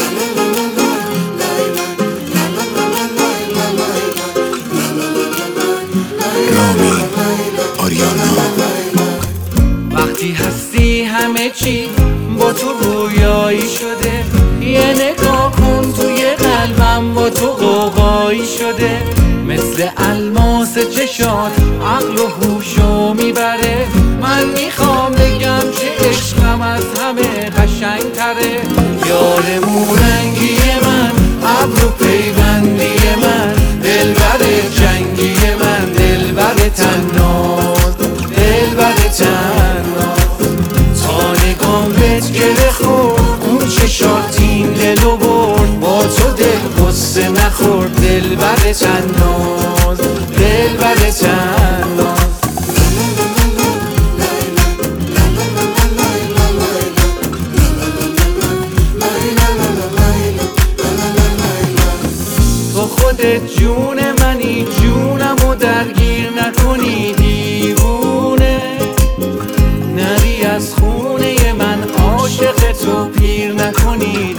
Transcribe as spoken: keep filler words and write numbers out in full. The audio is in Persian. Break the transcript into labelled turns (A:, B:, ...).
A: رامین آریانا.
B: وقتی هستی همه چی با تو رویایی شده، یه نگاه کن توی قلبم با تو قوقایی شده. مثل الماس چشات عقل و هوشو میبره. من میخوام بگم چه عشقم از همه قشنگ تره. یار مورنگی من، ابر و پیوندی من، دلبر جنگی من، دلبر تناز، دلبر تناز. تا نگام بهت گره خورد، اون چشاتین دلو برد. با تو دل قصه نخورد، دلبر تناز، دلبر تناز. تو خودت جون منی، جونمو درگیر نکنی دیوونه. نری از خونه من، عاشق تو پیر نکنی